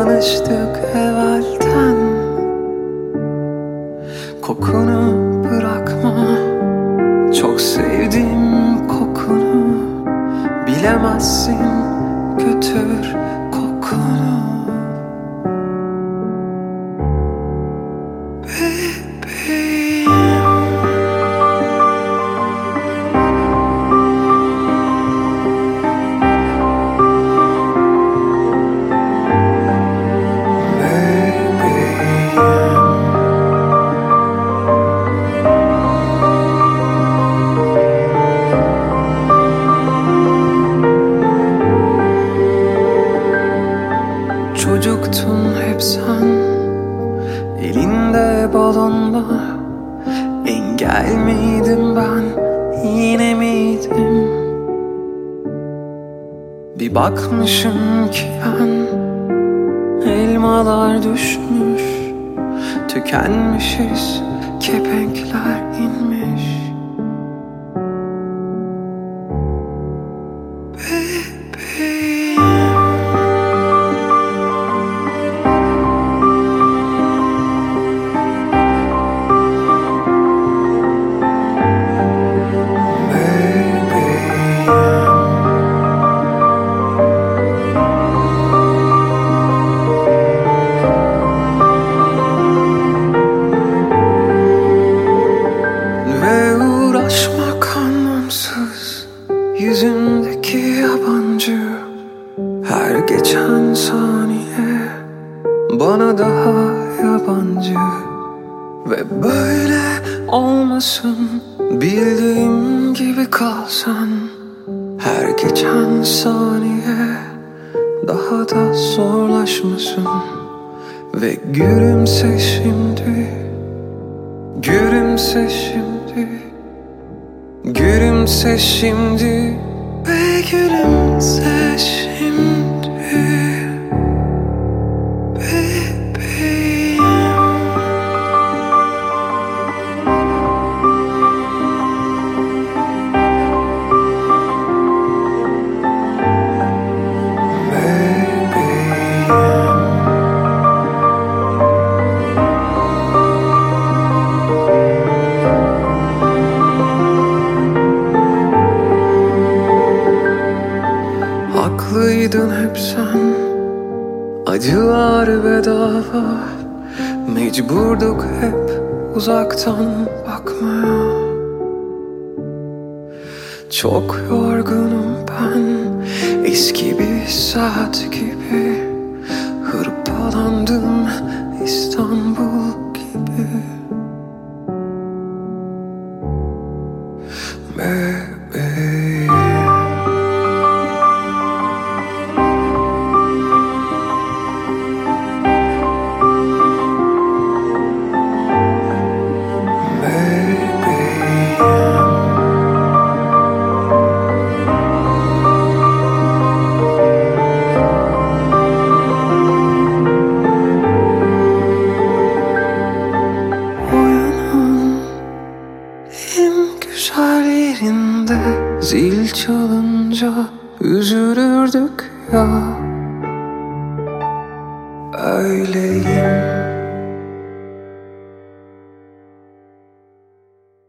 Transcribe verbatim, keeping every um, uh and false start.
tanıştık evvelden. Kokunu bırakma, çok sevdim kokunu. Bilemezsin, götür kokunu. Bebeğim, çocuktun hep sen, elinde balonlar. Engel miydim ben, yine miydim? Bir bakmışım ki ben, elmalar düşmüş, tükenmişiz, kepenkler inmiş. Bebeğim, ve uğraşmak anlamsız, yüzümdeki yabancı. Her geçen saniye bana daha yabancı. Ve böyle olmasın, bildiğim gibi kalsan. Her geçen saniye daha da zorlaşmasın. Ve gülümse şimdi, gülümse şimdi, gülümse şimdi, ve gülümse şimdi. Bebeğim, haklıydın hep sen, acılar bedava. Mecburduk hep uzaktan bakmaya. Çok yorgunum ben, eski bir saat gibi. Hırpalandım İstanbul gibi. Bebeğim, güzel yerinde zil çalınca üzülürdük ya. Öyleyim.